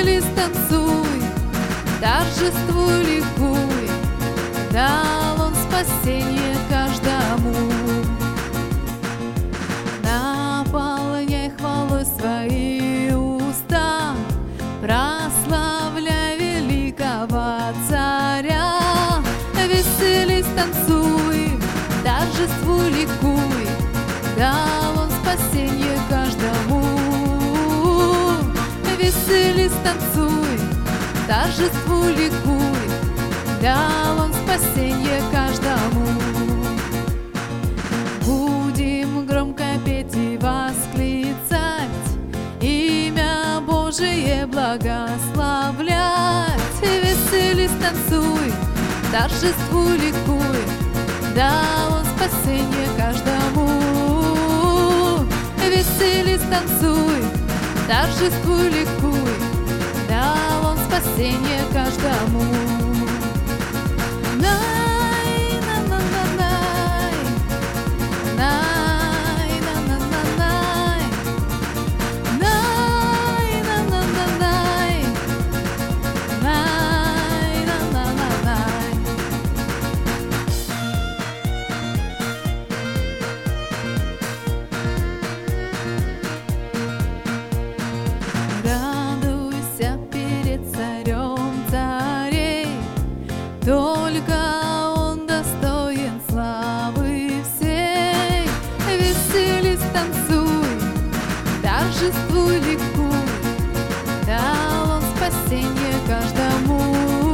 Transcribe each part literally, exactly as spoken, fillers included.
Веселись, танцуй, торжествуй, ликуй, дал Он спасение каждому. Наполняй хвалой свои уста, прославляй великого Царя. Веселись, танцуй, торжествуй, ликуй, дал Он спасение каждому. Веселись, танцуй, торжествуй, ликуй, дал Он спасение каждому. Будем громко петь и восклицать, имя Божие благословлять. Веселись, танцуй, торжествуй, ликуй, дал Он спасение каждому. Веселись, танцуй, торжествуй, ликуй, дал Он спасение каждому. Най, на, на, на, най, най, на, на, на, най, най, на, на, на, най, най, на, на, на, най. Радуйся перед царем царей, только Он достоин славы всей. Веселись, танцуй, торжествуй, ликуй, дал Он спасение каждому.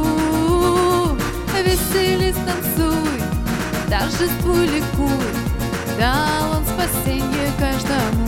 Веселись, танцуй, торжествуй, ликуй, дал Он спасение каждому.